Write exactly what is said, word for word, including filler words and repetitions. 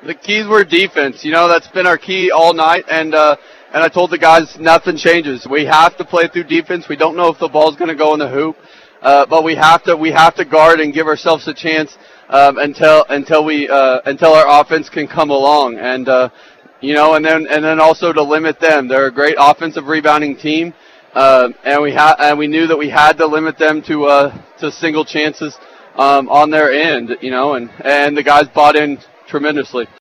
The keys were defense. You know, that's been our key all night, and uh, and I told the guys nothing changes. We have to play through defense. We don't know if the ball's going to go in the hoop, uh, but we have to we have to guard and give ourselves a chance um, until until we uh, until our offense can come along, and uh, you know, and then and then also to limit them. They're a great offensive rebounding team, uh, and we ha- and we knew that we had to limit them to uh, to single chances um, on their end. You know, and and the guys bought in tremendously.